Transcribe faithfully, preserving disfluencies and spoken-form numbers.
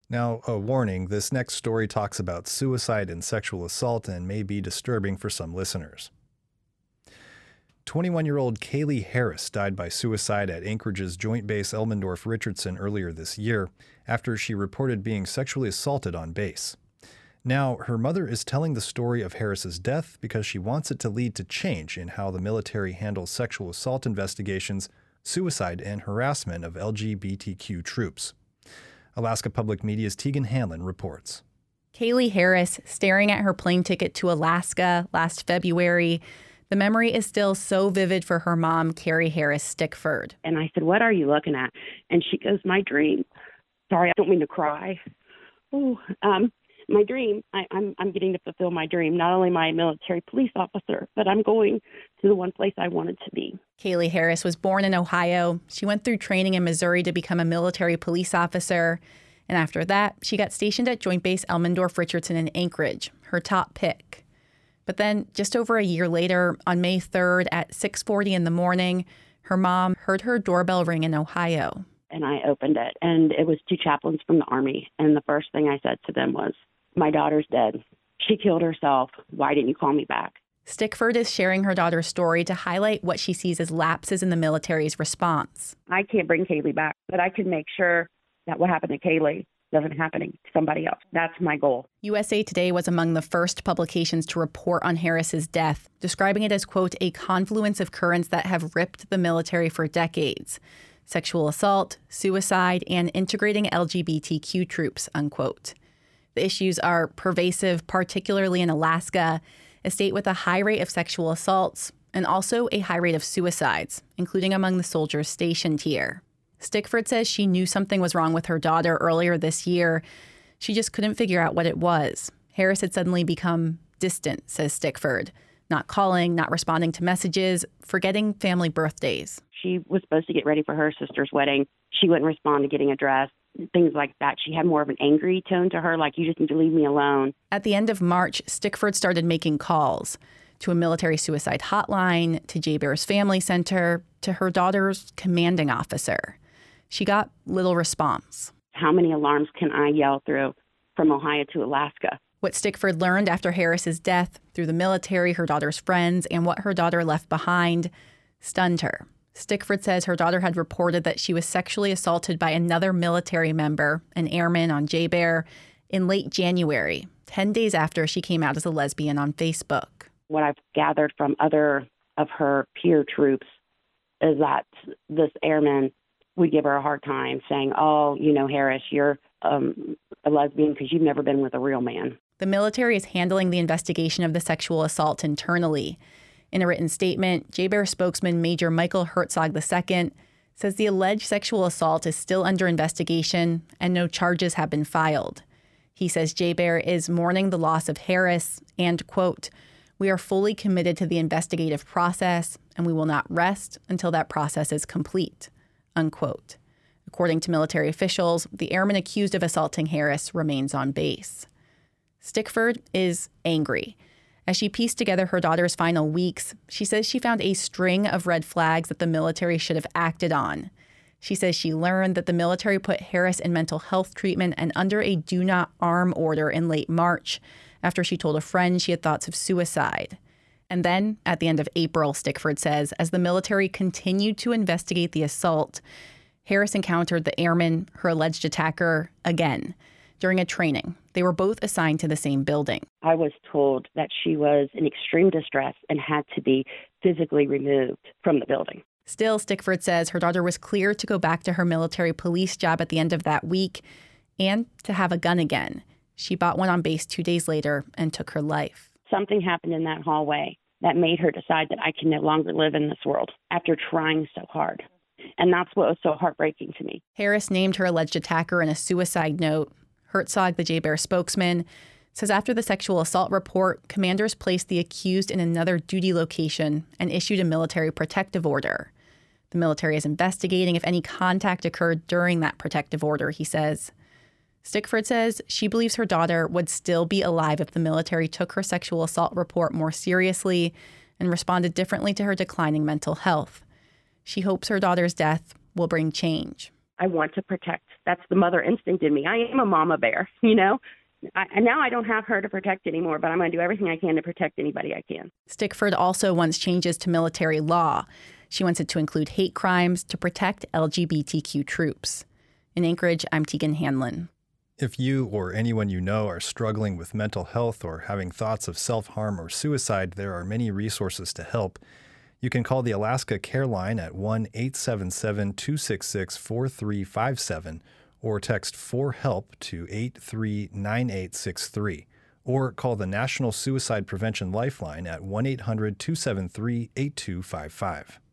Now, a warning, this next story talks about suicide and sexual assault and may be disturbing for some listeners. twenty-one-year-old Kaylee Harris died by suicide at Anchorage's Joint Base Elmendorf-Richardson earlier this year after she reported being sexually assaulted on base. Now, her mother is telling the story of Harris's death because she wants it to lead to change in how the military handles sexual assault investigations, suicide, and harassment of L G B T Q troops. Alaska Public Media's Tegan Hanlon reports. Kaylee Harris staring at her plane ticket to Alaska last February. The memory is still so vivid for her mom, Carrie Harris Stickford. And I said, "What are you looking at?" And she goes, "My dream." Sorry, I don't mean to cry. Oh, um, my dream. I, I'm I'm getting to fulfill my dream. Not only am I a military police officer, but I'm going to the one place I wanted to be. Kaylee Harris was born in Ohio. She went through training in Missouri to become a military police officer. And after that, she got stationed at Joint Base Elmendorf-Richardson in Anchorage, her top pick. But then just over a year later, on May third at six forty in the morning, her mom heard her doorbell ring in Ohio. And I opened it, and it was two chaplains from the Army. And the first thing I said to them was, "My daughter's dead. She killed herself. Why didn't you call me back?" Stickford is sharing her daughter's story to highlight what she sees as lapses in the military's response. I can't bring Kaylee back, but I can make sure that what happened to Kaylee doesn't happen to somebody else. That's my goal. U S A Today was among the first publications to report on Harris's death, describing it as, quote, a confluence of currents that have ripped the military for decades. Sexual assault, suicide, and integrating L G B T Q troops, unquote. The issues are pervasive, particularly in Alaska, a state with a high rate of sexual assaults and also a high rate of suicides, including among the soldiers stationed here. Stickford says she knew something was wrong with her daughter earlier this year. She just couldn't figure out what it was. Harris had suddenly become distant, says Stickford, not calling, not responding to messages, forgetting family birthdays. She was supposed to get ready for her sister's wedding. She wouldn't respond to getting a dress, things like that. She had more of an angry tone to her, like, you just need to leave me alone. At the end of March, Stickford started making calls to a military suicide hotline, to JBER's Family Center, to her daughter's commanding officer. She got little response. How many alarms can I yell through from Ohio to Alaska? What Stickford learned after Harris's death through the military, her daughter's friends, and what her daughter left behind stunned her. Stickford says her daughter had reported that she was sexually assaulted by another military member, an airman on JBER, in late January, ten days after she came out as a lesbian on Facebook. What I've gathered from other of her peer troops is that this airman would give her a hard time, saying, "Oh, you know, Harris, you're um, a lesbian because you've never been with a real man." The military is handling the investigation of the sexual assault internally. In a written statement, JBER spokesman Major Michael Herzog the Second says the alleged sexual assault is still under investigation and no charges have been filed. He says JBER is mourning the loss of Harris and, quote, "We are fully committed to the investigative process and we will not rest until that process is complete," unquote. According to military officials, the airman accused of assaulting Harris remains on base. Stickford is angry. As she pieced together her daughter's final weeks, she says she found a string of red flags that the military should have acted on. She says she learned that the military put Harris in mental health treatment and under a do not arm order in late March after she told a friend she had thoughts of suicide. And then, at the end of April, Stickford says, as the military continued to investigate the assault, Harris encountered the airman, her alleged attacker, again during a training. They were both assigned to the same building. I was told that she was in extreme distress and had to be physically removed from the building. Still, Stickford says her daughter was cleared to go back to her military police job at the end of that week and to have a gun again. She bought one on base two days later and took her life. Something happened in that hallway that made her decide that I can no longer live in this world after trying so hard. And that's what was so heartbreaking to me. Harris named her alleged attacker in a suicide note. Herzog, the JBER spokesman, says after the sexual assault report, commanders placed the accused in another duty location and issued a military protective order. The military is investigating if any contact occurred during that protective order, he says. Stickford says she believes her daughter would still be alive if the military took her sexual assault report more seriously and responded differently to her declining mental health. She hopes her daughter's death will bring change. I want to protect. That's the mother instinct in me. I am a mama bear, you know? I, and now I don't have her to protect anymore, but I'm going to do everything I can to protect anybody I can. Stickford also wants changes to military law. She wants it to include hate crimes to protect L G B T Q troops. In Anchorage, I'm Tegan Hanlon. If you or anyone you know are struggling with mental health or having thoughts of self-harm or suicide, there are many resources to help. You can call the Alaska Care Line at one eight seven seven, two six six, four three five seven or text four help to eight three nine eight six three, or call the National Suicide Prevention Lifeline at one eight hundred, two seven three, eight two five five.